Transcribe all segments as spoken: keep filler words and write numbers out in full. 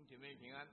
姐妹平安。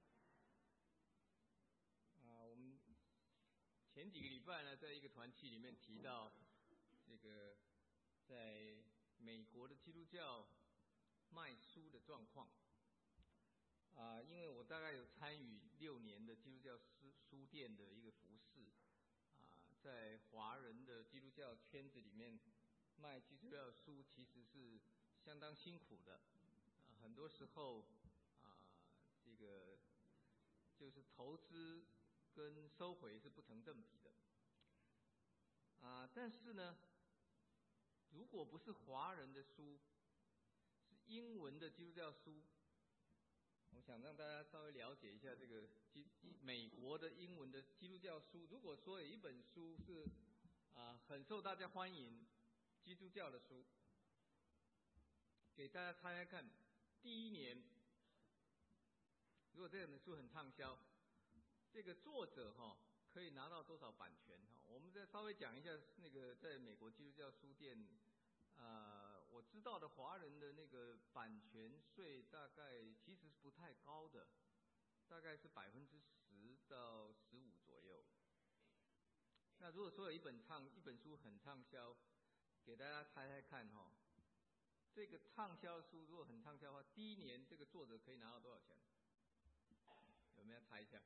啊，我们前几个礼拜呢，在一个团契里面提到这个在美国的基督教卖书的状况。啊，因为我大概有参与六年的基督教书书店的一个服事，啊，在华人的基督教圈子里面卖基督教书其实是相当辛苦的，啊，很多时候啊，这个就是投资跟收回是不成正比的，啊，但是呢，如果不是华人的书，是英文的基督教书，我想让大家稍微了解一下这个基美国的英文的基督教书。如果说有一本书是啊很受大家欢迎，基督教的书，给大家猜猜看，第一年如果这本书很畅销，这个作者哈、哦、可以拿到多少版权哈？我们再稍微讲一下那个在美国基督教书店。呃，我知道的华人的那个版权税大概其实是不太高的，大概是百分之十到十五左右。那如果说有一本畅一本书很畅销，给大家猜猜看哈、哦，这个畅销书如果很畅销的话，第一年这个作者可以拿到多少钱？有没有猜一下？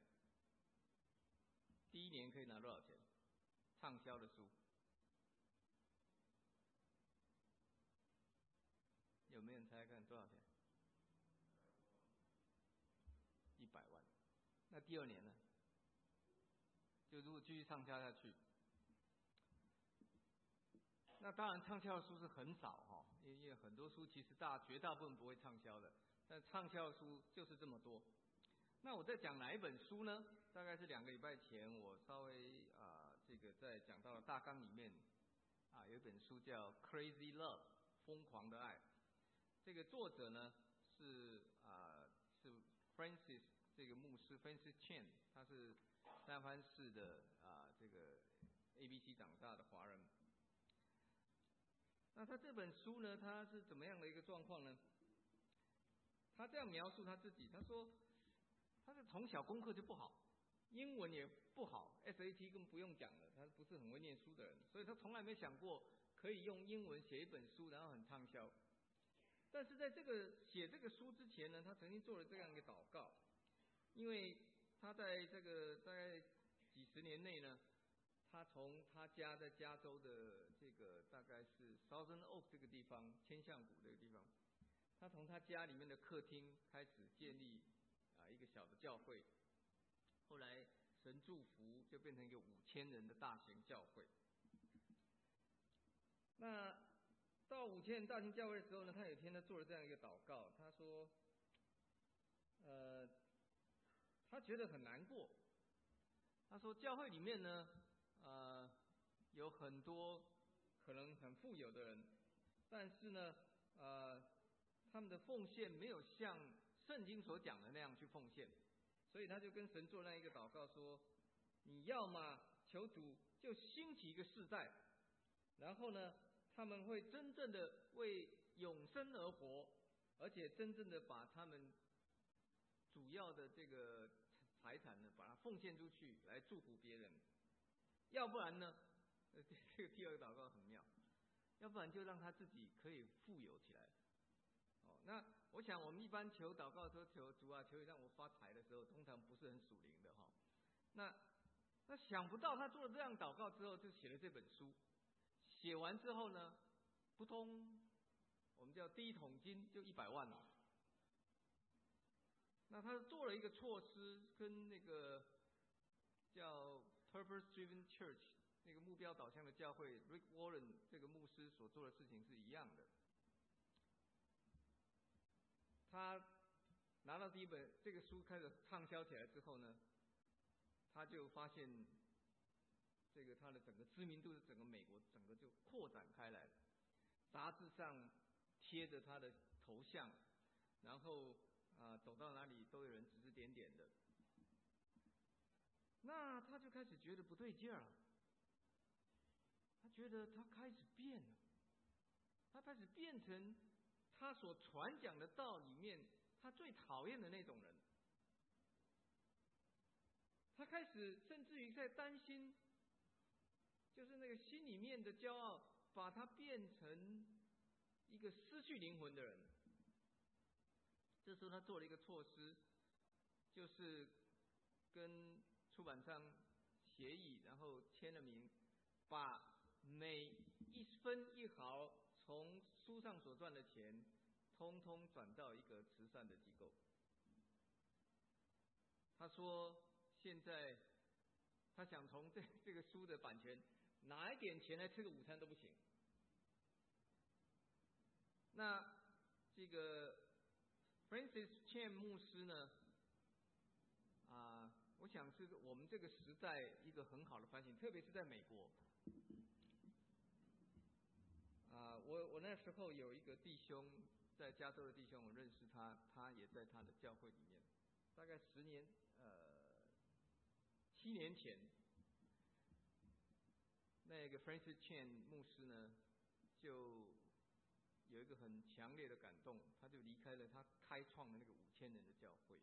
第一年可以拿多少钱？畅销的书？有没有人猜看多少钱？一百万。那第二年呢？就如果继续畅销下去，那当然畅销的书是很少哈，因为很多书其实大绝大部分不会畅销的，但畅销的书就是这么多。那我在讲哪一本书呢？大概是两个礼拜前，我稍微啊、呃、这个在讲到了大纲里面啊，有一本书叫《Crazy Love》疯狂的爱。这个作者呢是啊、呃、是 Francis 这个牧师 Francis Chan， 他是三藩市的啊、呃、这个 A B C 长大的华人。那他这本书呢，他是怎么样的一个状况呢？他这样描述他自己，他说他是从小功课就不好，英文也不好 ，S A T 更不用讲了，他不是很会念书的人，所以他从来没想过可以用英文写一本书，然后很畅销。但是在这个写这个书之前呢，他曾经做了这样一个祷告，因为他在这个大概几十年内呢，他从他家在加州的这个大概是 Thousand Oak 这个地方，千橡谷这个地方，他从他家里面的客厅开始建立啊一个小的教会，后来神祝福就变成一个五千人的大型教会。那到五千人大型教会的时候呢，他有一天他做了这样一个祷告，他说，呃，他觉得很难过。他说教会里面呢，呃，有很多可能很富有的人，但是呢，呃，他们的奉献没有像圣经所讲的那样去奉献，所以他就跟神做那一个祷告说，你要嘛求主就兴起一个世代，然后呢，他们会真正的为永生而活，而且真正的把他们主要的这个财产呢，把它奉献出去来祝福别人。要不然呢，呃，这个第二个祷告很妙，要不然就让他自己可以富有起来。哦，那我想我们一般求祷告说求主啊，求你让我发财的时候，通常不是很属灵的哈、哦。那那想不到他做了这样祷告之后，就写了这本书。写完之后呢，扑通，我们叫第一桶金就一百万了。那他做了一个措施，跟那个叫 Purpose Driven Church 那个目标导向的教会 Rick Warren 这个牧师所做的事情是一样的。他拿到第一本这个书开始畅销起来之后呢，他就发现这个他的整个知名度，整个美国整个就扩展开来了，杂志上贴着他的头像，然后啊、呃、走到哪里都有人指指点点的。那他就开始觉得不对劲儿了，他觉得他开始变了，他开始变成他所传讲的道里面他最讨厌的那种人。他开始甚至于在担心，就是那个心里面的骄傲，把他变成一个失去灵魂的人。这时候他做了一个措施，就是跟出版商协议，然后签了名，把每一分一毫从书上所赚的钱，通通转到一个慈善的机构。他说，现在他想从这这个书的版权拿一点钱来吃个午餐都不行。那这个 Francis Chan 牧师呢，啊，我想是我们这个时代一个很好的反省，特别是在美国。啊，我我那时候有一个弟兄，在加州的弟兄，我认识他，他也在他的教会里面，大概十年呃七年前，那个 Francis Chan 牧师呢，就有一个很强烈的感动，他就离开了他开创的那个五千人的教会。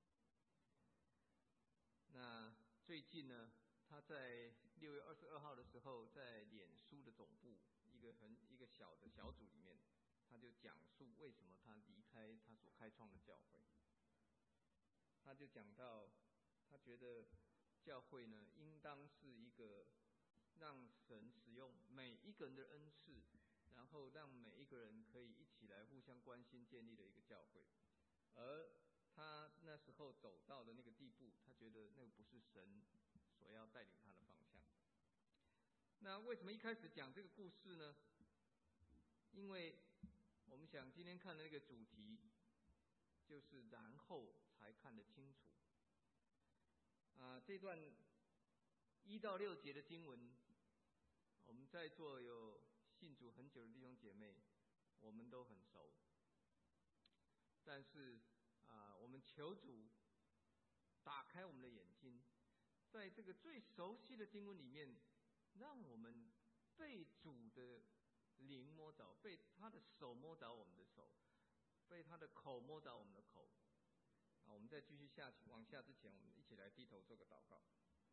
那最近呢，他在六月二十二号的时候，在脸书的总部一个很一个小的小组里面，他就讲述为什么他离开他所开创的教会。他就讲到，他觉得教会呢，应当是一个让神使用每一个人的恩赐，然后让每一个人可以一起来互相关心建立的一个教会。而他那时候走到的那个地步，他觉得那个不是神所要带领他的方向。那为什么一开始讲这个故事呢？因为我们想今天看的那个主题，就是然后才看得清楚。啊，这段一到六节的经文，我们在座有信主很久的弟兄姐妹，我们都很熟。但是啊，我们求主打开我们的眼睛，在这个最熟悉的经文里面，让我们被主的灵摸着，被他的手摸着我们的手，被他的口摸着我们的口。啊，我们在继续下去往下之前，我们一起来低头做个祷告。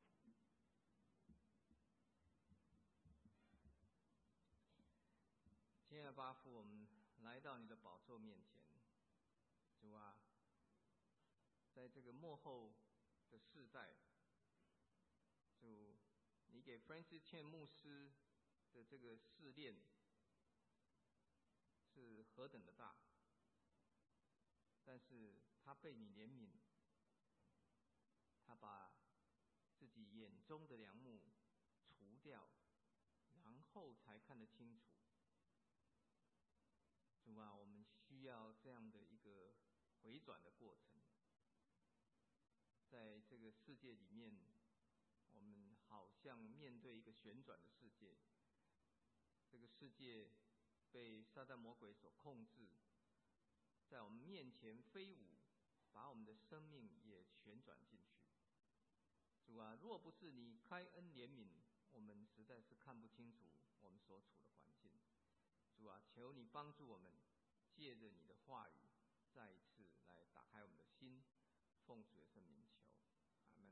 亲爱的巴父，我们来到你的宝座面前，主啊，在这个末后的世代，主，你给 Francis Chan 牧师的这个试炼是何等的大，但是他被你怜悯，他把自己眼中的梁木除掉，然后才看得清楚。主啊，我们需要这样的一个回转的过程。在这个世界里面，我们好像面对一个旋转的世界，这个世界被撒旦魔鬼所控制，在我们面前飞舞，把我们的生命也旋转进去。主啊，若不是你开恩怜悯，我们实在是看不清楚我们所处的环境。主啊，求你帮助我们，借着你的话语，再一次来打开我们的心，奉主的圣名求，阿们。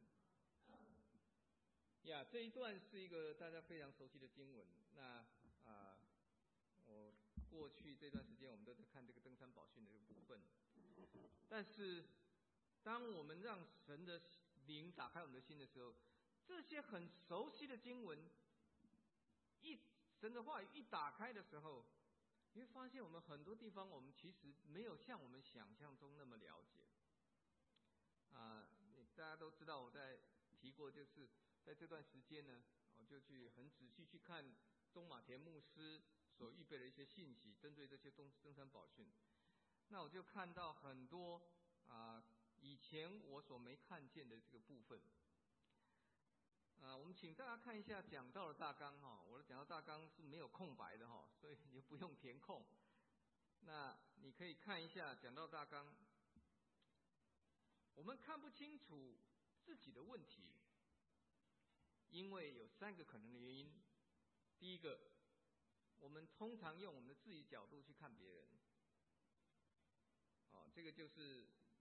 呀，这一段是一个大家非常熟悉的经文。那啊，我过去这段时间我们都在看这个登山宝训的这个部分，但是当我们让神的灵打开我们的心的时候，这些很熟悉的经文，一神的话语一打开的时候，你会发现我们很多地方我们其实没有像我们想象中那么了解。啊，大家都知道我在提过，就是在这段时间呢，我就去很仔细去看中马田牧师所预备的一些信息，针对这些登登山宝训。那我就看到很多啊，以前我所没看见的这个部分。啊，我们请大家看一下讲道的大纲哈，我的讲道大纲是没有空白的哈，所以你就不用填空。那你可以看一下讲道大纲。我们看不清楚自己的问题，因为有三个可能的原因。第一个，我们通常用我们的自己角度去看别人，哦，这个就是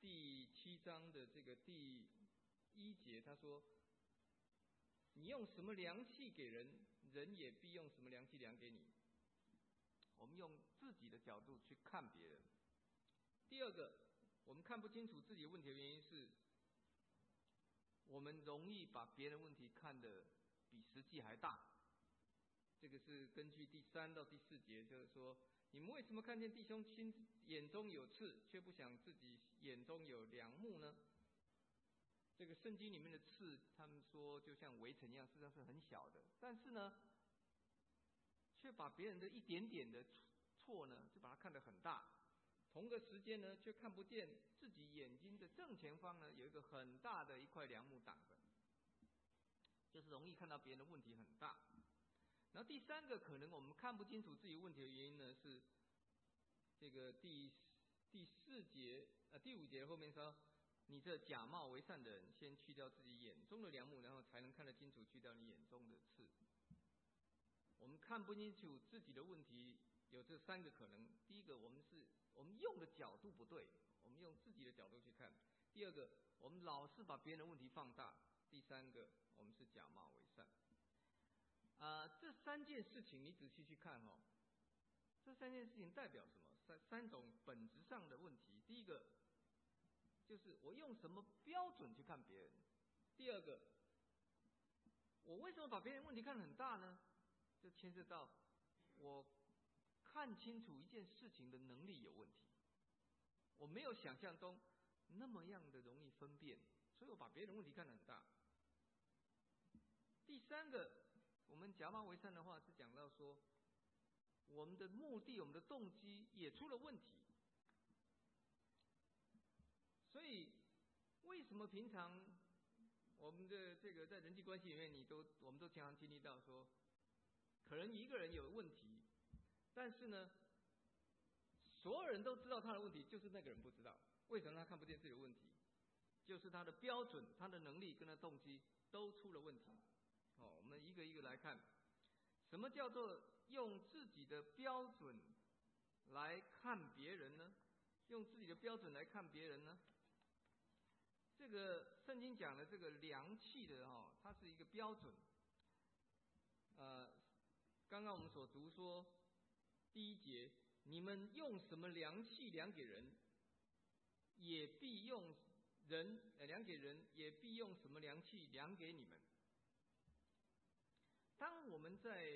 第七章的这个第一节，他说：“你用什么量器给人，人也必用什么量器量给你。”我们用自己的角度去看别人。第二个，我们看不清楚自己问题的原因是，我们容易把别人问题看得比实际还大。这个是根据第三到第四节，就是说，你们为什么看见弟兄心眼中有刺，却不想自己眼中有梁木呢？这个圣经里面的刺，他们说就像围城一样，实际上是很小的，但是呢，却把别人的一点点的错呢，就把它看得很大。同个时间呢，却看不见自己眼睛的正前方呢，有一个很大的一块梁木挡着，就是容易看到别人的问题很大。然后第三个，可能我们看不清楚自己问题的原因呢，是这个第第四节呃第五节后面说，你这假冒为善的人，先去掉自己眼中的梁木，然后才能看得清楚去掉你眼中的刺。我们看不清楚自己的问题，有这三个可能。第一个，我们是我们用的角度不对，我们用自己的角度去看；第二个，我们老是把别人的问题放大；第三个，我们是假冒为善。啊、呃，这三件事情你仔细去看哦，这三件事情代表什么？三三种本质上的问题。第一个，就是我用什么标准去看别人；第二个，我为什么把别人问题看得很大呢？就牵涉到我看清楚一件事情的能力有问题，我没有想象中那么样的容易分辨，所以我把别人问题看得很大。第三个，我们假冒为善的话是讲到说，我们的目的、我们的动机也出了问题。所以，为什么平常我们的这个在人际关系里面，你都我们都经常经历到说，可能一个人有问题，但是呢，所有人都知道他的问题，就是那个人不知道。为什么他看不见自己的问题？就是他的标准、他的能力跟他动机都出了问题。哦，我们一个一个来看，什么叫做用自己的标准来看别人呢？用自己的标准来看别人呢？这个圣经讲的这个量器的哈、哦，它是一个标准。呃，刚刚我们所读说第一节，你们用什么量器量给人，也必用人呃量给人，也必用什么量器量给你们。当我们在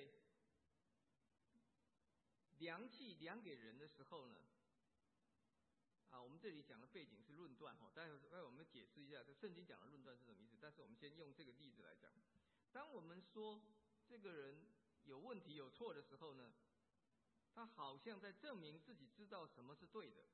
量器量给人的时候呢，啊，我们这里讲的背景是论断哈，待会待会我们解释一下这圣经讲的论断是什么意思。但是我们先用这个例子来讲，当我们说这个人有问题有错的时候呢，他好像在证明自己知道什么是对的。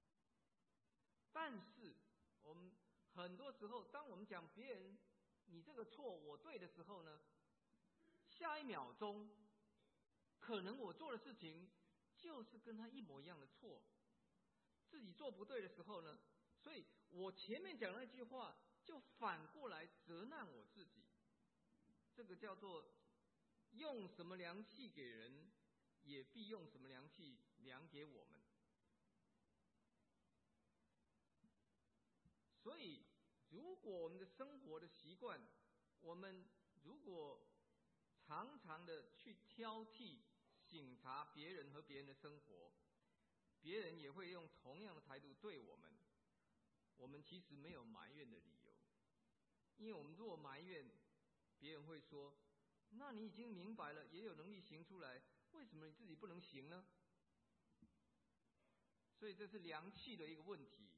但是我们很多时候，当我们讲别人你这个错我对的时候呢，下一秒钟可能我做的事情就是跟他一模一样的错，自己做不对的时候呢，所以我前面讲的那句话就反过来责难我自己。这个叫做用什么量器给人，也必用什么量器量给我们。所以如果我们的生活的习惯，我们如果常常的去挑剔省察别人和别人的生活，别人也会用同样的态度对我们，我们其实没有埋怨的理由。因为我们如果埋怨，别人会说，那你已经明白了，也有能力行出来，为什么你自己不能行呢？所以这是量器的一个问题。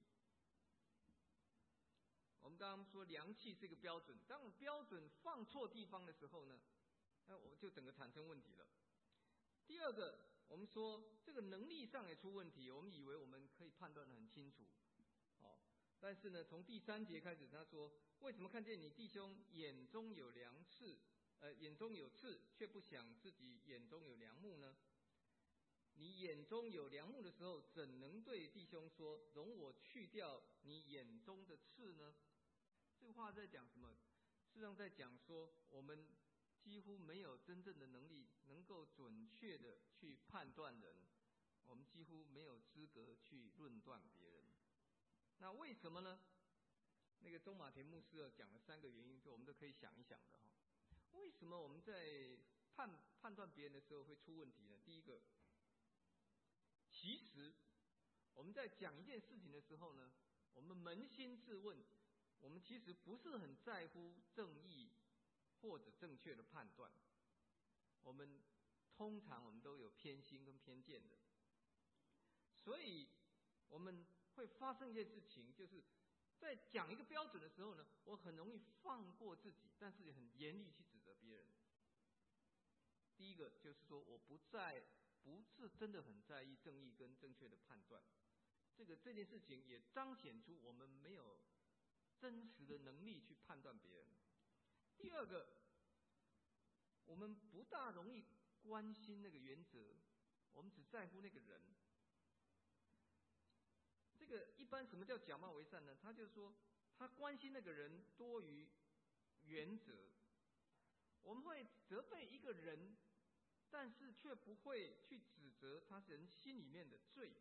我们刚刚说量器是一个标准，当标准放错地方的时候呢，那我就整个产生问题了。第二个，我们说这个能力上也出问题，我们以为我们可以判断得很清楚，哦，但是呢，从第三节开始，他说，为什么看见你弟兄眼中有梁刺，呃，眼中有刺，却不想自己眼中有梁木呢？你眼中有梁木的时候，怎能对弟兄说，容我去掉你眼中的刺呢？这个话在讲什么？事实上在讲说，我们几乎没有真正的能力能够准确的去判断人，我们几乎没有资格去论断别人。那为什么呢？那个中马田牧师讲了三个原因，就我们都可以想一想的哈。为什么我们在判判断别人的时候会出问题呢？第一个，其实我们在讲一件事情的时候呢，我们扪心自问，我们其实不是很在乎正义或者正确的判断，我们通常我们都有偏心跟偏见的，所以我们会发生一件事情，就是在讲一个标准的时候呢，我很容易放过自己，但是也很严厉去指责别人。第一个就是说，我不在不是真的很在意正义跟正确的判断，这个这件事情也彰显出我们没有真实的能力去判断别人。第二个，我们不大容易关心那个原则，我们只在乎那个人。这个一般什么叫假冒为善呢？他就说他关心那个人多于原则。我们会责备一个人，但是却不会去指责他人心里面的罪。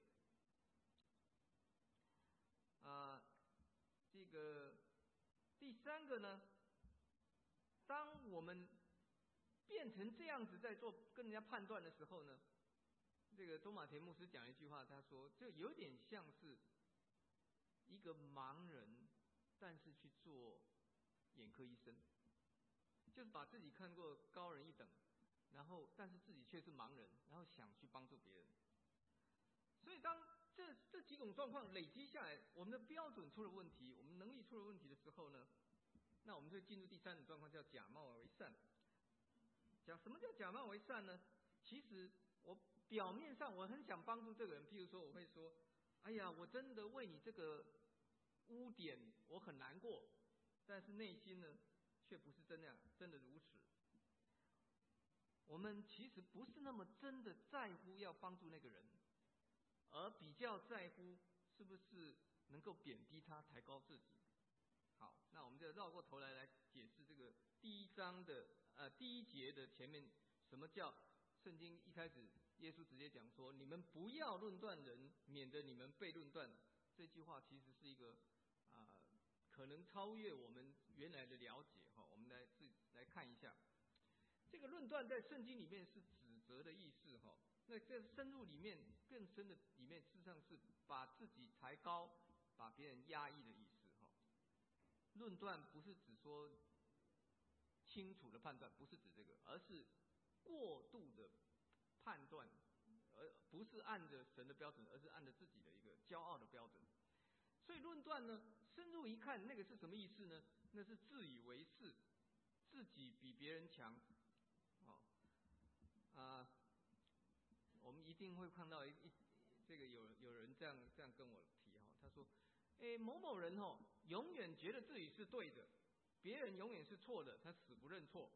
啊，这个第三个呢，当我们变成这样子在做跟人家判断的时候呢，这个中马田牧师讲一句话，他说就有点像是一个盲人，但是去做眼科医生，就是把自己看作高人一等，然后但是自己却是盲人，然后想去帮助别人。所以当这这几种状况累积下来，我们的标准出了问题，我们能力出了问题的时候呢，那我们就进入第三种状况，叫假冒为善。讲什么叫假冒为善呢？其实我表面上我很想帮助这个人，譬如说我会说，哎呀，我真的为你这个污点我很难过，但是内心呢却不是真的真的如此。我们其实不是那么真的在乎要帮助那个人，而比较在乎是不是能够贬低他、抬高自己。好，那我们就绕过头来来解释这个第一章的呃第一节的前面，什么叫圣经一开始耶稣直接讲说，你们不要论断人，免得你们被论断。这句话其实是一个啊、呃、可能超越我们原来的了解哈。我们来自来看一下，这个论断在圣经里面是指责的意思哈。那这深入里面更深的里面，事实上是把自己抬高，把别人压抑的意思哈。论断不是指说清楚的判断，不是指这个，而是过度的判断，而不是按着神的标准，而是按着自己的一个骄傲的标准。所以论断呢，深入一看，那个是什么意思呢？那是自以为是，自己比别人强。哦，啊。我们一定会看到一一这个有有人这样这样跟我提哈，他说，哎，某某人哦，永远觉得自己是对的，别人永远是错的，他死不认错。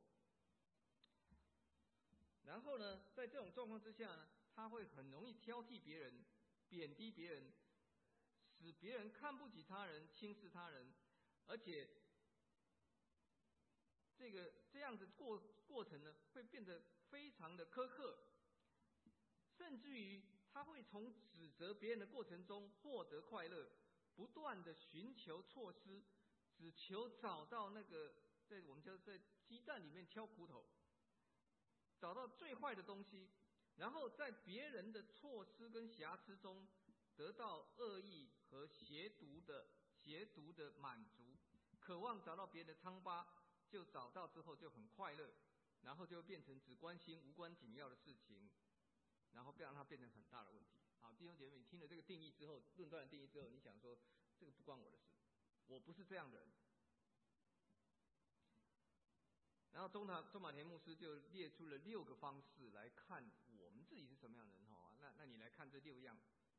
然后呢，在这种状况之下呢，他会很容易挑剔别人，贬低别人，使别人看不起他人，轻视他人，而且这个这样子过过程呢，会变得非常的苛刻。甚至于他会从指责别人的过程中获得快乐，不断的寻求措施，只求找到那个在我们叫在鸡蛋里面挑骨头，找到最坏的东西，然后在别人的措施跟瑕疵中得到恶意和邪毒的邪毒的满足，渴望找到别人的疮疤，就找到之后就很快乐，然后就会变成只关心无关紧要的事情。然后不要让它变成很大的问题。好，弟兄姐妹，你听了这个定义之后，论断的定义之后，你想说这个不关我的事，我不是这样的人。然后中马中马田牧师就列出了六个方式来看我们自己是什么样的人哈。那那你来看这六样。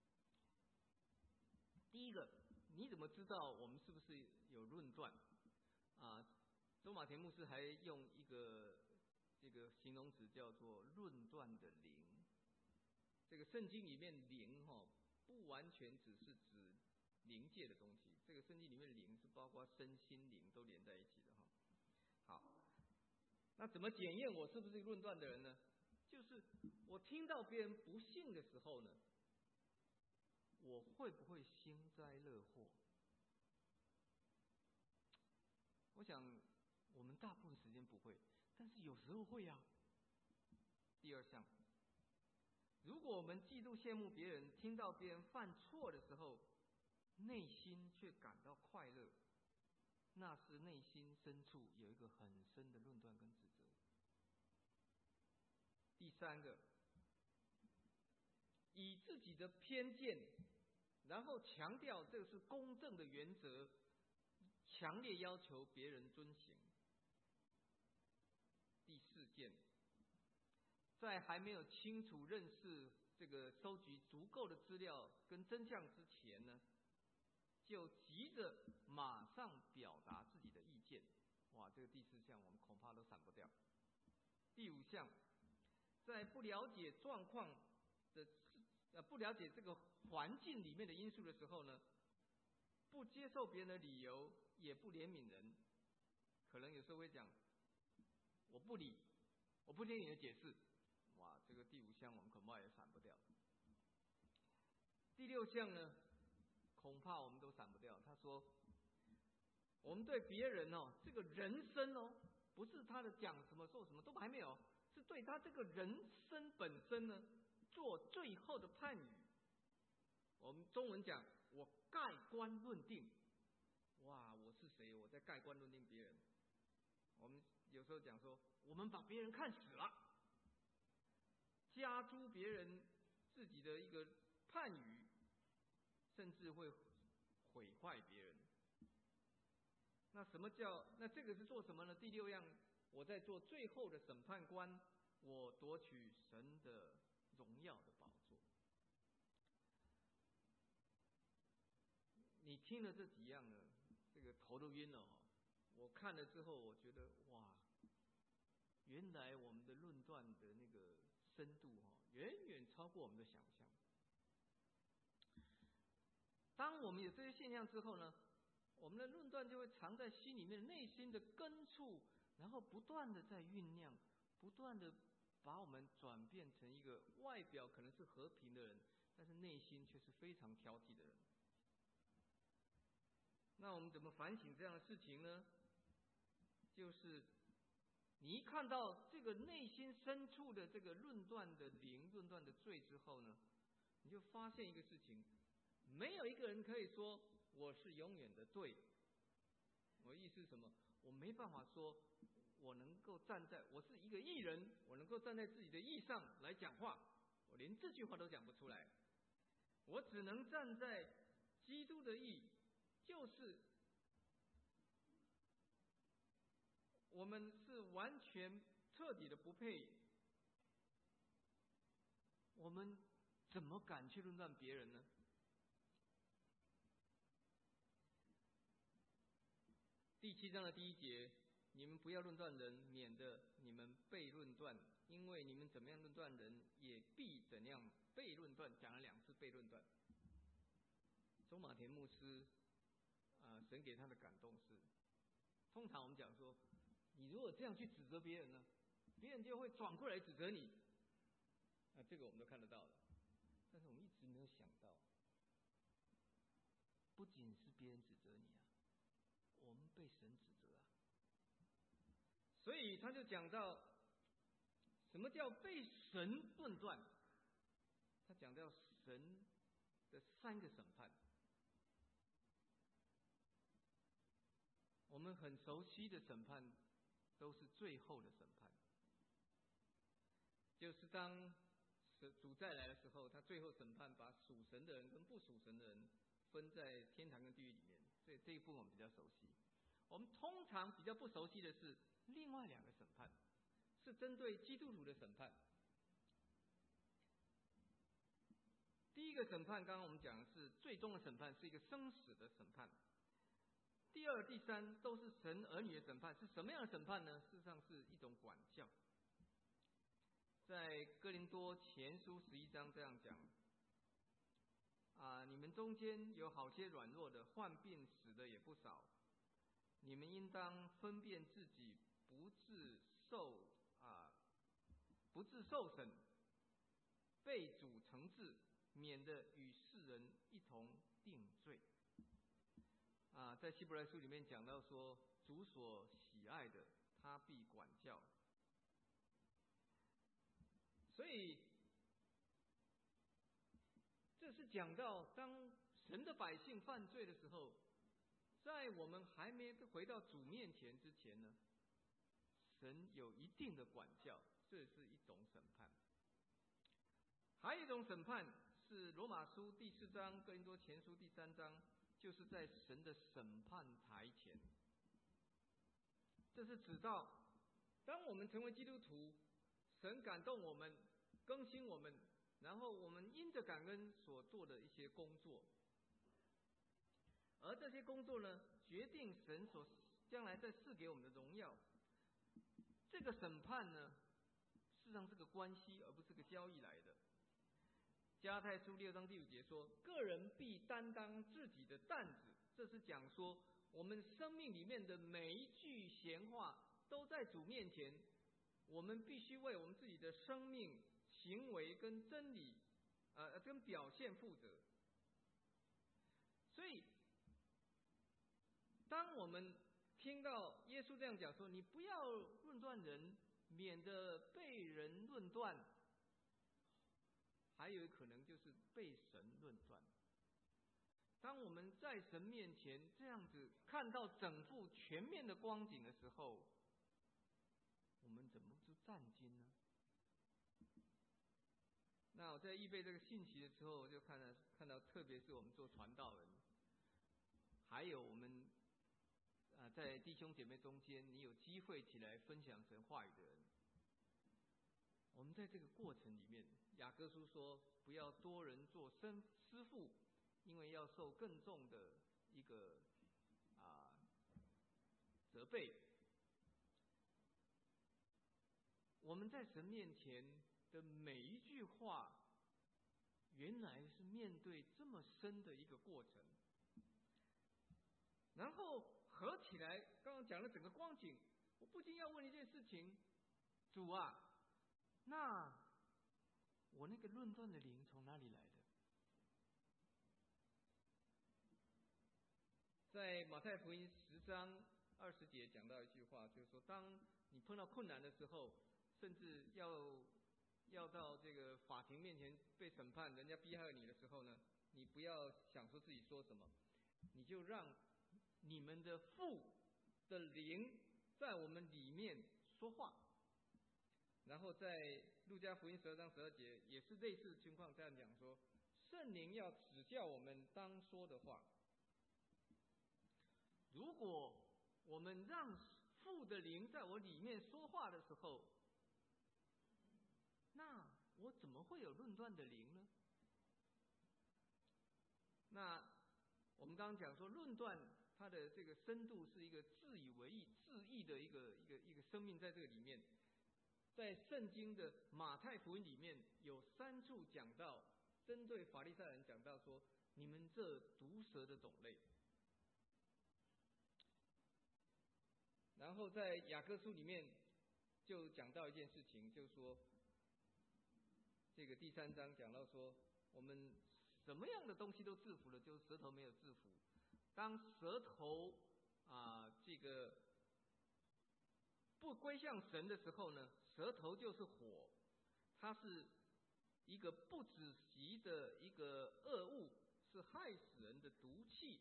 第一个，你怎么知道我们是不是有论断啊？中马田牧师还用一个这个形容词叫做论断的灵。这个圣经里面灵哈，不完全只是指灵界的东西，这个圣经里面的灵是包括身心灵都连在一起的哈。好，那怎么检验我是不是论断的人呢？就是我听到别人不幸的时候呢，我会不会幸灾乐祸？ 我想我们大部分时间不会，但是有时候会啊。第二项，如果我们嫉妒羡慕别人，听到别人犯错的时候，内心却感到快乐，那是内心深处有一个很深的论断跟指责。第三个，以自己的偏见，然后强调这是公正的原则，强烈要求别人遵行。第四件，在还没有清楚认识这个收集足够的资料跟真相之前呢，就急着马上表达自己的意见。哇，这个第四项我们恐怕都闪不掉。第五项，在不了解状况的呃不了解这个环境里面的因素的时候呢，不接受别人的理由，也不怜悯人，可能有时候会讲我不理，我不听你的解释。哇，这个第五项我们恐怕也闪不掉。第六项呢，恐怕我们都闪不掉。他说，我们对别人哦，这个人生哦，不是他的讲什么说什么都还没有，是对他这个人生本身呢，做最后的判语。我们中文讲，我盖棺论定。哇，我是谁？我在盖棺论定别人。我们有时候讲说，我们把别人看死了，加诸别人自己的一个判语，甚至会毁坏别人。那什么叫？那这个是做什么呢？第六样，我在做最后的审判官，我夺取神的荣耀的宝座。你听了这几样呢，这个头都晕了哦。我看了之后，我觉得哇，原来我们的论断的那个深度哈，远远超过我们的想象。当我们有这些现象之后呢，我们的论断就会藏在心里面内心的根处，然后不断的在酝酿，不断的把我们转变成一个外表可能是和平的人，但是内心却是非常挑剔的人。那我们怎么反省这样的事情呢？就是你一看到这个内心深处的这个论断的灵、论断的罪之后呢，你就发现一个事情，没有一个人可以说我是永远的对。我的意思是什么？我没办法说我能够站在，我是一个义人，我能够站在自己的义上来讲话，我连这句话都讲不出来。我只能站在基督的义，就是我们是完全彻底的不配，我们怎么敢去论断别人呢？第七章的第一节，你们不要论断人，免得你们被论断，因为你们怎么样论断人，也必怎样被论断。讲了两次被论断。周马田牧师啊、呃，神给他的感动是，通常我们讲说，你如果这样去指责别人呢，别人就会转过来指责你。啊，这个我们都看得到的。但是我们一直没有想到，不仅是别人指责你啊，我们被神指责啊。所以他就讲到，什么叫被神论断？他讲到神的三个审判。我们很熟悉的审判，都是最后的审判，就是当主再来的时候，他最后审判把属神的人跟不属神的人分在天堂跟地狱里面。所以这一部分我们比较熟悉。我们通常比较不熟悉的是另外两个审判，是针对基督徒的审判。第一个审判，刚刚我们讲的是最终的审判，是一个生死的审判。第二、第三都是神儿女的审判，是什么样的审判呢？事实上是一种管教。在哥林多前书十一章这样讲：啊，你们中间有好些软弱的，患病死的也不少。你们应当分辨自己，不致受啊，不致受审，被主惩治，免得与世人一同定罪。啊， 在希伯来书里面讲到说，主所喜爱的，他必管教。所以这是讲到当神的百姓犯罪的时候，在我们还没回到主面前之前呢，神有一定的管教，这是一种审判。还有一种审判是罗马书第四章、哥林多前书第三章，就是在神的审判台前。这是指到当我们成为基督徒，神感动我们，更新我们，然后我们因着感恩所做的一些工作，而这些工作呢，决定神所将来在赐给我们的荣耀。这个审判呢，事实上是个关系，而不是个交易来的。加拉太书六章第五节说，个人必担当自己的担子，这是讲说我们生命里面的每一句闲话都在主面前，我们必须为我们自己的生命、行为跟真理呃跟表现负责。所以当我们听到耶稣这样讲说，你不要论断人，免得被人论断，还有可能就是被神论断。当我们在神面前这样子看到整幅全面的光景的时候，我们怎么就战惊呢？那我在预备这个信息的时候，就看到看到，特别是我们做传道人，还有我们啊、呃、在弟兄姐妹中间，你有机会起来分享神话语的人，我们在这个过程里面，雅各书说不要多人做师师傅，因为要受更重的一个啊、呃、责备。我们在神面前的每一句话，原来是面对这么深的一个过程，然后合起来，刚刚讲了整个光景，我不禁要问一件事情：主啊，那我那个论断的灵从哪里来的？在马太福音十章二十节讲到一句话，就是说，当你碰到困难的时候，甚至要要到这个法庭面前被审判，人家逼害你的时候呢，你不要想说自己说什么，你就让你们的父的灵在我们里面说话。然后在路加福音十二章十二节也是类似的情况，这样讲说，圣灵要指教我们当说的话。如果我们让父的灵在我里面说话的时候，那我怎么会有论断的灵呢？那我们刚刚讲说，论断它的这个深度是一个自以为意、自义的一个一个一个生命，在这个里面，在圣经的马太福音里面有三处讲到，针对法利赛人讲到说，你们这毒蛇的种类。然后在雅各书里面就讲到一件事情，就是说这个第三章讲到说，我们什么样的东西都制服了，就是舌头没有制服。当舌头啊、呃、这个不归向神的时候呢，舌头就是火，它是一个不止息的一个恶物，是害死人的毒气。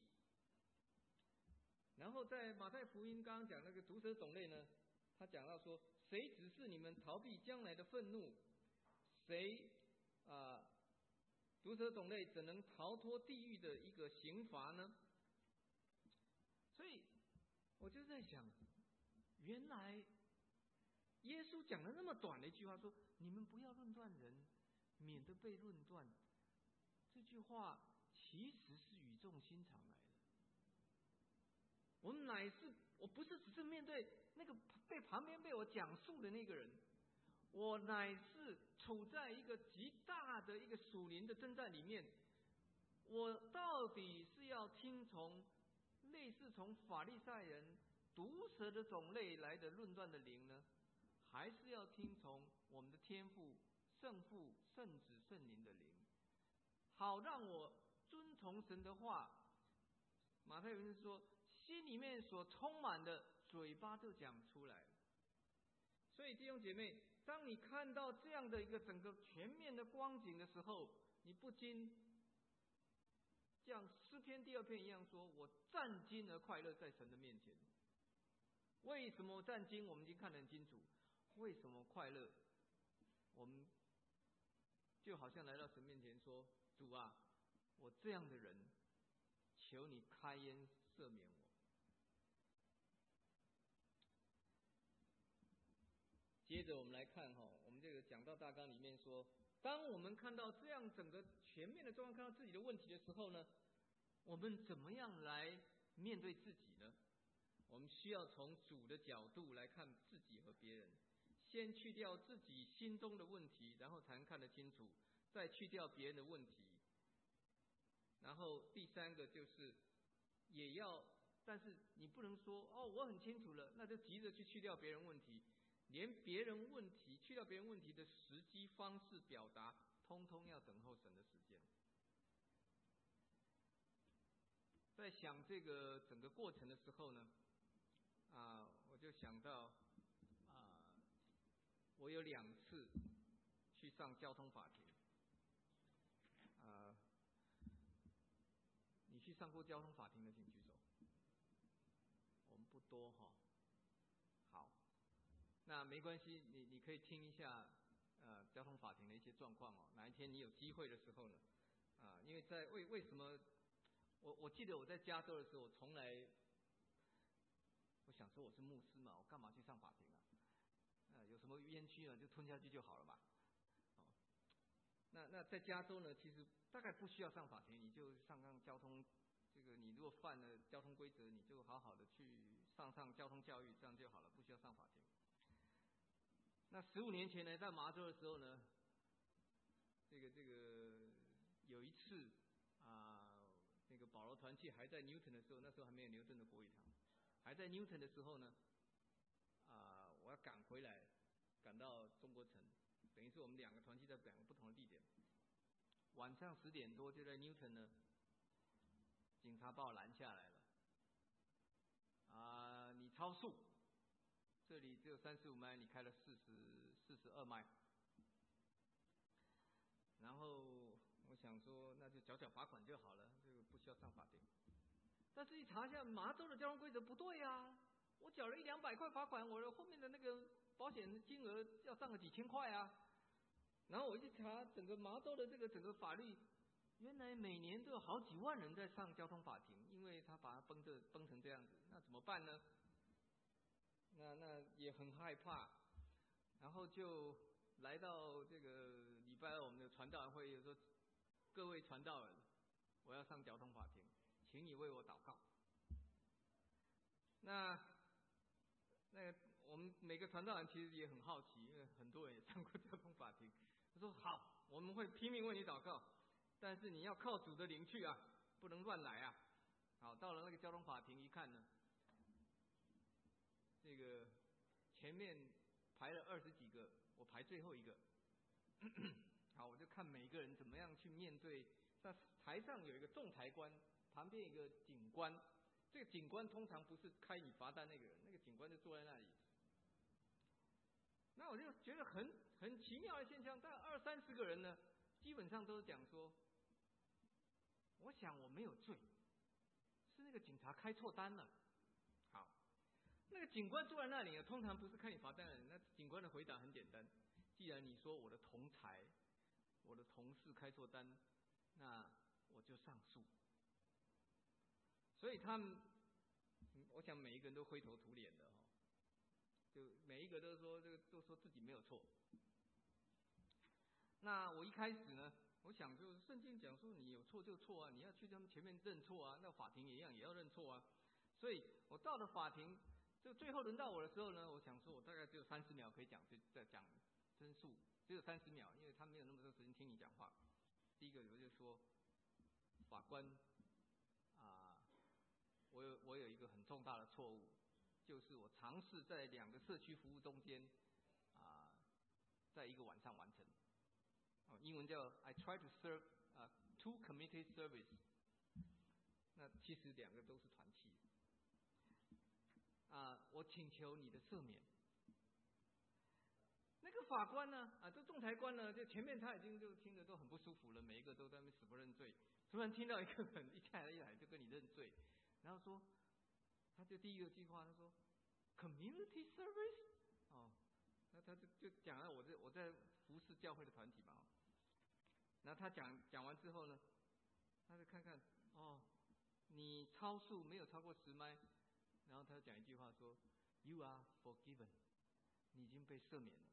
然后在马太福音刚刚讲那个毒蛇种类呢，他讲到说，谁指示你们逃避将来的愤怒？谁啊、呃，毒蛇种类怎能逃脱地狱的一个刑罚呢？所以我就在想，原来耶稣讲了那么短的一句话说，你们不要论断人，免得被论断。这句话其实是语重心长来的。我们乃是，我不是只是面对那个被旁边被我讲述的那个人，我乃是处在一个极大的一个属灵的征战里面。我到底是要听从类似从法利赛人毒蛇的种类来的论断的灵呢，还是要听从我们的天父圣父圣子圣灵的灵，好让我遵从神的话。马太福音说， 心里面所充满的，嘴巴就讲出来了。所以弟兄姐妹，当你看到这样的一个整个全面的光景的时候，你不禁像诗篇第二篇一样说：我战惊而快乐在神的面前。为什么战惊？我们已经看得很清楚。为什么快乐？我们就好像来到神面前说：主啊，我这样的人，求你开恩赦免我。接着我们来看哈，我们这个讲到大纲里面说，当我们看到这样整个全面的状况，看到自己的问题的时候呢，我们怎么样来面对自己呢？我们需要从主的角度来看自己和别人，先去掉自己心中的问题，然后才能看得清楚，再去掉别人的问题。然后第三个就是，也要，但是你不能说哦，我很清楚了，那就急着去去掉别人问题。连别人问题去掉别人问题的时机、方式、表达，通通要等候神的时间。在想这个整个过程的时候呢，啊，我就想到啊，我有两次去上交通法庭。啊，你去上过交通法庭的，请举手。我们不多哈。好。那没关系，你你可以听一下呃交通法庭的一些状况哦。哪一天你有机会的时候呢，啊，因为在为为什么我我记得我在加州的时候，我从来我想说我是牧师嘛，我干嘛去上法庭啊？呃，有什么冤屈呢，就吞下去就好了嘛。哦，那那在加州呢，其实大概不需要上法庭，你就上上交通，这个你如果犯了交通规则，你就好好的去上上交通教育，这样就好了，不需要上法庭。那十五年前呢，在麻州的时候呢，这个这个有一次啊，那个保罗团契还在 Newton 的时候，那时候还没有牛顿的国语堂，还在 Newton 的时候呢，啊，我要赶回来，赶到中国城，等于是我们两个团契在两个不同的地点。晚上十点多就在 Newton 呢，警察把我拦下来了，啊，你超速。这里只有三十五迈，你开了四十四十二迈。然后我想说，那就缴缴罚款就好了，这个不需要上法庭。但是一查一下麻州的交通规则不对啊，我缴了一两百块罚款，我的后面的那个保险金额要上个几千块啊。然后我一查整个麻州的这个整个法律，原来每年都有好几万人在上交通法庭，因为他把它崩这崩成这样子，那怎么办呢？那那也很害怕，然后就来到这个礼拜二我们的传道会，说各位传道人，我要上交通法庭，请你为我祷告。那那我们每个传道人其实也很好奇，因为很多人也上过交通法庭。他说好，我们会拼命为你祷告，但是你要靠主的灵去啊，不能乱来啊。好，到了那个交通法庭一看呢，这个前面排了二十几个，我排最后一个。好，我就看每个人怎么样去面对。那台上有一个仲裁官，旁边一个警官。这个警官通常不是开你罚单那个人，那个警官就坐在那里。那我就觉得很很奇妙的现象，但二三十个人呢，基本上都是讲说，我想我没有罪，是那个警察开错单了。好，那个警官坐在那里呢，通常不是开你罚单的人。那警官的回答很简单，既然你说我的同才、我的同事开错单，那我就上诉。所以他们，我想每一个人都灰头土脸的哈，就每一个都说这个都说自己没有错。那我一开始呢，我想就是圣经讲说你有错就错啊，你要去他们前面认错啊，那法庭也一样也要认错啊。所以我到了法庭，就最后轮到我的时候呢，我想说我大概只有三十秒可以讲，就在讲申诉，只有三十秒，因为他没有那么多时间听你讲话。第一个我就说，法官啊，我有我有一个很重大的错误，就是我尝试在两个社区服务中间啊，在一个晚上完成。哦，英文叫 I try to serve 啊、uh, two community service。那其实两个都是团契。 我请求你的赦免。那个法官呢，啊，这仲裁官呢，就前面他已经就听着都很不舒服了，每一个都在那边死不认罪。突然听到一个人一下来一来就跟你认罪，然后说，他就第一个句话他说 ，community service， 哦，那他就就讲了我在我在服侍教会的团体嘛，然后他讲讲完之后呢，他就看看，哦，你超速没有超过十迈，然后他讲一句话说 ，You are forgiven， 你已经被赦免了。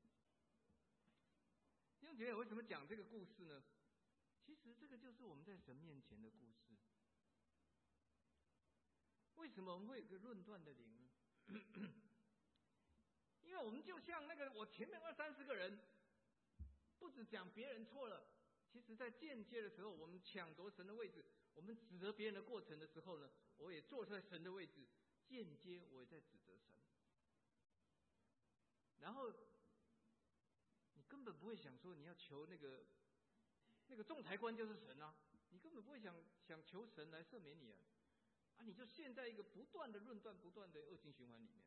弟兄姐妹，为什么讲这个故事呢？其实这个就是我们在神面前的故事。为什么我们会有一个论断的灵呢？因为我们就像那个我前面二三十个人，不只讲别人错了，其实在间接的时候，我们抢夺神的位置，我们指责别人的过程的时候呢，我也坐在神的位置，间接我也在指责神。然后你根本不会想说你要求那个那个仲裁官就是神啊，你根本不会想想求神来赦免你啊，啊，你就陷在一个不断的论断、不断的恶性循环里面。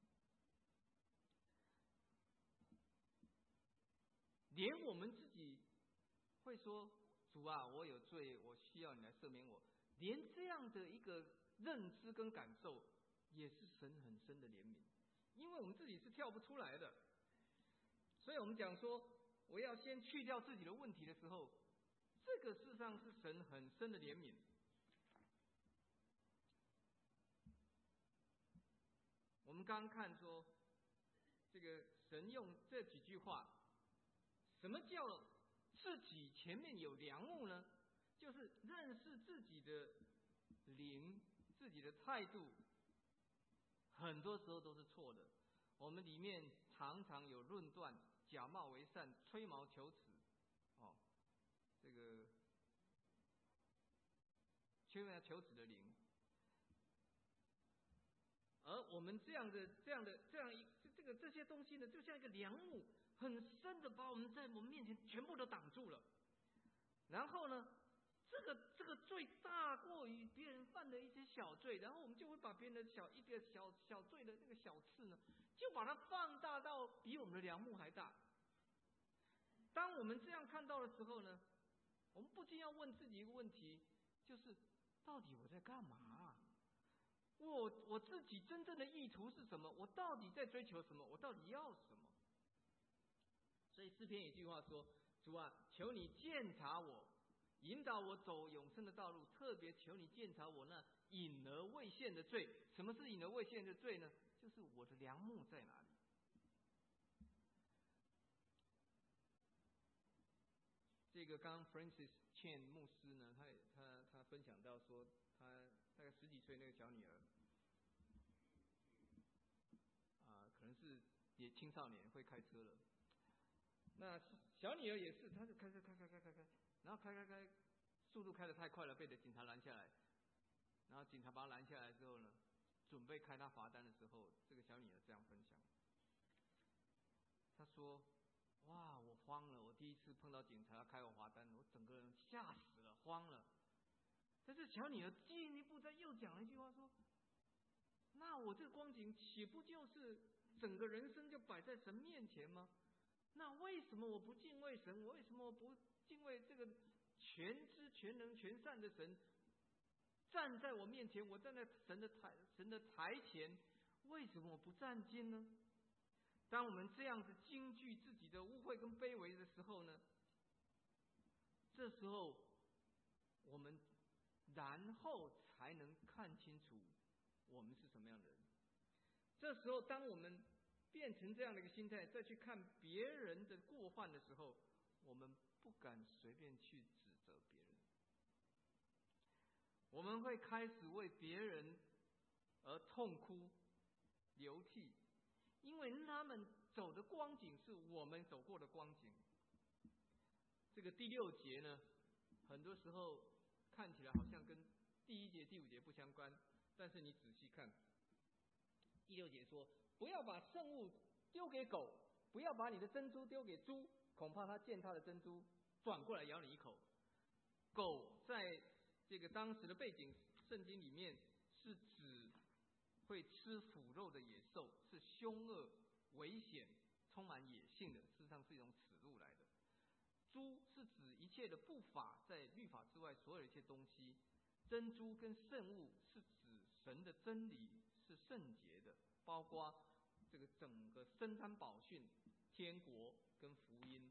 连我们自己会说主啊，我有罪，我需要你来赦免我，连这样的一个认知跟感受，也是神很深的怜悯，因为我们自己是跳不出来的。所以我们讲说，我要先去掉自己的问题的时候，这个事实上是神很深的怜悯。我们刚刚看说，这个神用这几句话，什么叫自己前面有梁木呢？就是认识自己的灵，自己的态度，很多时候都是错的。我们里面常常有论断、假冒为善、吹毛求疵，哦，这个吹毛求疵的灵。而我们这样的、这样的、这样一这个这些东西呢，就像一个梁木，很深的把我们在我们面前全部都挡住了。然后呢，这个这个罪大过于别人犯的一些小罪，然后我们就会把别人的小一个小小罪的那个小刺呢，就把它放大到比我们的梁木还大。当我们这样看到的时候呢，我们不禁要问自己一个问题，就是到底我在干嘛啊？我我自己真正的意图是什么？我到底在追求什么？我到底要什么？所以诗篇有一句话说：主啊，求你鉴察我，引导我走永生的道路，特别求你鉴察我那隐而未现的罪。什么是隐而未现的罪呢？就是我的梁木在哪里？这个刚刚 Francis Chan 牧师呢，他他他分享到说，他大概十几岁那个小女儿，啊、呃，可能是也青少年会开车了。那小女儿也是，她就开车开开开开开，然后开开开，速度开得太快了，被警察拦下来。然后警察把她拦下来之后呢，准备开她罚单的时候，这个小女儿这样分享，她说：哇，我慌了！我第一次碰到警察开我罚单，我整个人吓死了，慌了。但是小女儿进一步再又讲了一句话说：那我这个光景岂不就是整个人生就摆在神面前吗？那为什么我不敬畏神？我为什么不敬畏这个全知全能全善的神？站在我面前，我站在神的台神的台前，为什么我不站敬呢？当我们这样子惊惧自己的污秽跟卑微的时候呢，这时候我们然后才能看清楚我们是什么样的人。这时候当我们变成这样的一个心态，再去看别人的过犯的时候，我们不敢随便去指责别人，我们会开始为别人而痛哭流涕，因为他们走的光景是我们走过的光景。这个第六节呢，很多时候看起来好像跟第一节、第五节不相关，但是你仔细看，第六节说：不要把圣物丢给狗，不要把你的珍珠丢给猪，恐怕它见它的珍珠转过来咬你一口。狗在这个当时的背景圣经里面是指会吃腐肉的野兽，是凶恶、危险、充满野性的，事实上是一种耻辱来的。猪是指一切的不法，在律法之外所有一切东西。珍珠跟圣物是指神的真理，是圣洁的，包括这个整个生产宝训、天国跟福音。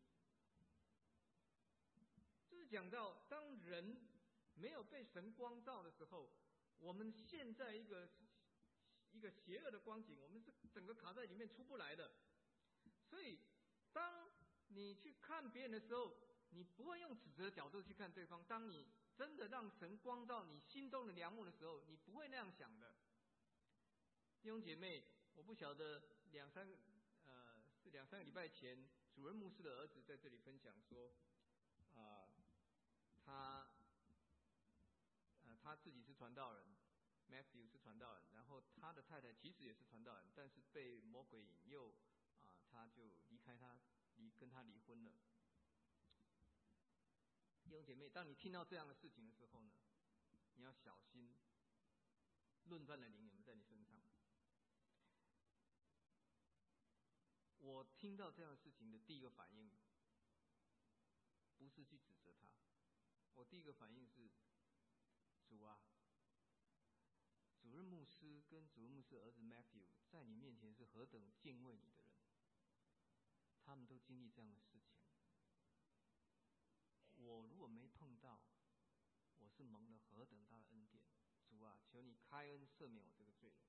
就是讲到当人没有被神光照的时候，我们陷在一个一个邪恶的光景，我们是整个卡在里面出不来的。所以当你去看别人的时候，你不会用指责的角度去看对方。当你真的让神光照你心中的梁木的时候，你不会那样想的。弟兄姐妹，我不晓得两三个呃是两三个礼拜前，主任牧师的儿子在这里分享说，啊、呃，他呃他自己是传道人 ，Matthew 是传道人，然后他的太太其实也是传道人，但是被魔鬼引诱，啊、呃，他就离开他，离跟他离婚了。弟兄姐妹，当你听到这样的事情的时候呢，你要小心，论断的灵有没有在你身上？我听到这样的事情的第一个反应，不是去指责他，我第一个反应是，主啊，主任牧师跟主任牧师儿子 Matthew 在你面前是何等敬畏你的人，他们都经历这样的事情。我如果没碰到，我是蒙了何等大的恩典，主啊，求你开恩赦免我这个罪人。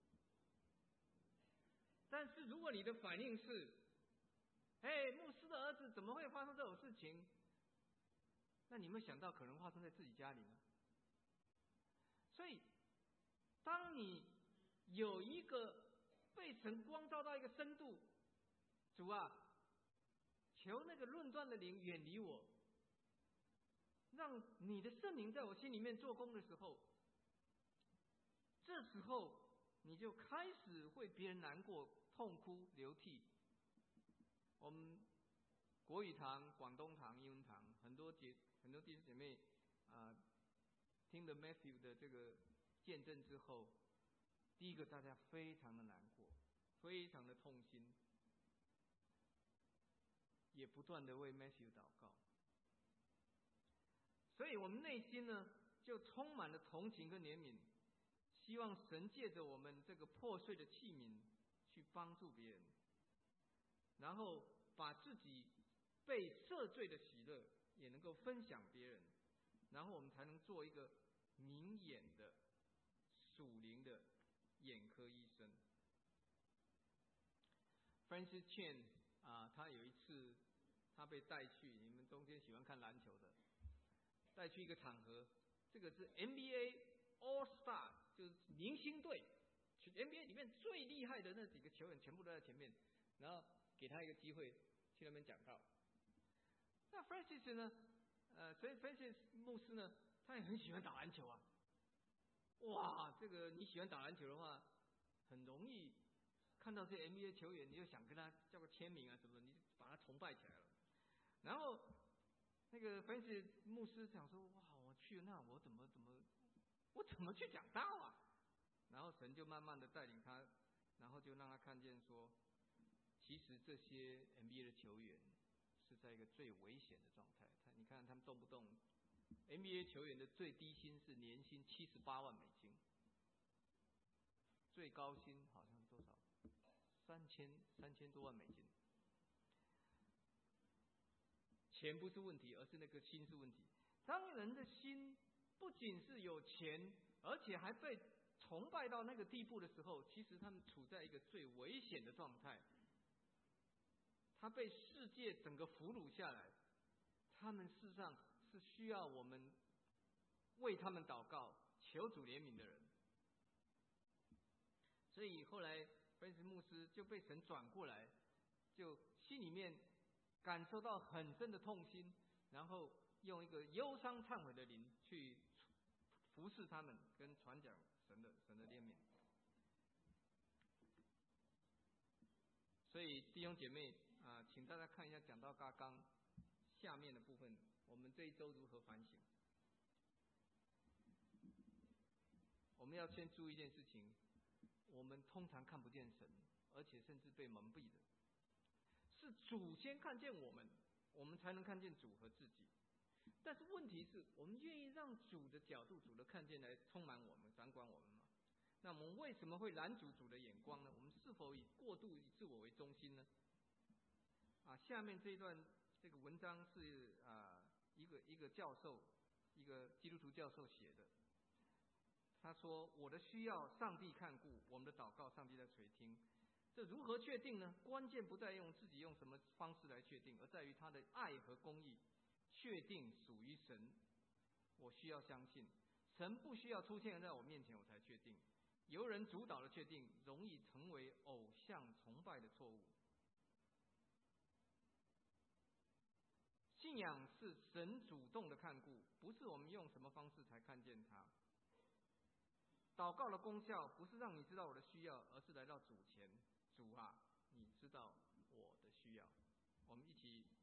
但是如果你的反应是，哎，牧师的儿子怎么会发生这种事情？那你有没有想到可能发生在自己家里呢？所以，当你有一个被神光照到一个深度，主啊，求那个论断的灵远离我，让你的圣灵在我心里面做工的时候，这时候你就开始为别人难过、痛哭流涕。我们国语堂、广东堂、英文堂，很多姐、很多弟兄姐妹啊、呃，听了 Matthew 的这个见证之后，第一个大家非常的难过，非常的痛心，也不断的为 Matthew 祷告。所以我们内心呢，就充满了同情跟怜悯，希望神借着我们这个破碎的器皿去帮助别人，然后把自己被赦罪的喜乐也能够分享别人，然后我们才能做一个明眼的属灵的眼科医生。Francis Chan 啊，他有一次他被带去，你们中间喜欢看篮球的，带去一个场合，这个是 N B A All Star， 就是明星队 ，N B A 里面最厉害的那几个球员全部都在前面，然后给他一个机会去那边讲道。那 Francis 呢，呃，所以 Francis 牧师呢，他也很喜欢打篮球啊。哇，这个你喜欢打篮球的话，很容易看到这些 N B A 球员，你就想跟他叫个签名啊什么，你把他崇拜起来了。然后那个 Francis 牧师想说，哇，我去那我怎么怎么我怎么去讲道啊？然后神就慢慢的带领他，然后就让他看见说，其实这些 N B A 的球员是在一个最危险的状态。他你看他们动不动 N B A 球员的最低薪是年薪七十八万美金，最高薪好像多少？三千三千多万美金。钱不是问题，而是那个心是问题。当人的心不仅是有钱，而且还被崇拜到那个地步的时候，其实他们处在一个最危险的状态。他被世界整个俘虏下来，他们事实上是需要我们为他们祷告、求主怜悯的人。所以后来芬斯牧师就被神转过来，就心里面感受到很深的痛心，然后用一个忧伤忏悔的灵去服侍他们，跟传讲神的神的怜悯。所以弟兄姐妹啊、呃，请大家看一下讲到刚刚下面的部分，我们这一周如何反省？我们要先注意一件事情，我们们通常看不见神，而且甚至被蒙蔽的。是主先看见我们，我们才能看见主和自己。但是问题是，我们愿意让主的角度、主的看见来充满我们、掌管我们吗？那我们为什么会拦阻主的眼光呢？我们是否以过度以自我为中心呢？啊，下面这一段这个文章是啊一个一个教授，一个基督徒教授写的。他说：“我的需要，上帝看顾；我们的祷告，上帝在垂听。这如何确定呢？关键不在用自己用什么方式来确定，而在于他的爱和公义。确定属于神，我需要相信。神不需要出现在我面前，我才确定。由人主导的确定，容易成为偶像崇拜的错误。信仰是神主动的看顾，不是我们用什么方式才看见他。祷告的功效不是让你知道我的需要，